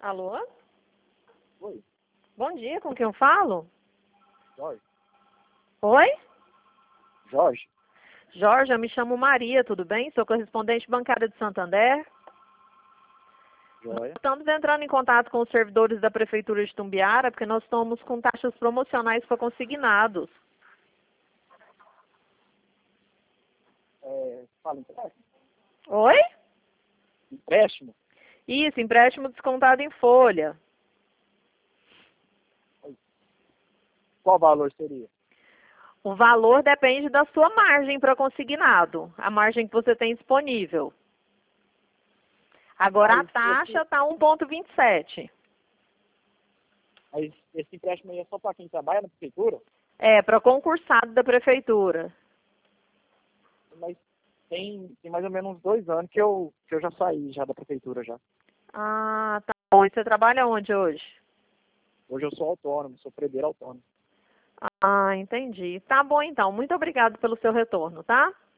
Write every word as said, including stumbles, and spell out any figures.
Alô? Oi, Bom dia, com quem eu falo? Jorge. Oi? Jorge? Jorge, eu me chamo Maria, tudo bem? Sou correspondente bancária de Santander. Joia. Estamos entrando em contato com os servidores da Prefeitura de Tumbiara, porque nós estamos com taxas promocionais para consignados. É, fala empréstimo? Oi? Empréstimo? Isso, empréstimo descontado em folha. Qual valor seria? O valor depende da sua margem para consignado, a margem que você tem disponível. Agora a Mas taxa esse, está um vírgula vinte e sete. mas esse empréstimo aí é só para quem trabalha na prefeitura? É, para concursado da Prefeitura. Mas tem, tem mais ou menos uns dois anos que eu, que eu já saí já da prefeitura já. Ah, tá bom. E você trabalha onde hoje? Hoje eu sou autônomo, sou fregueiro autônomo. Ah, entendi. Tá bom então. Muito obrigado pelo seu retorno, tá?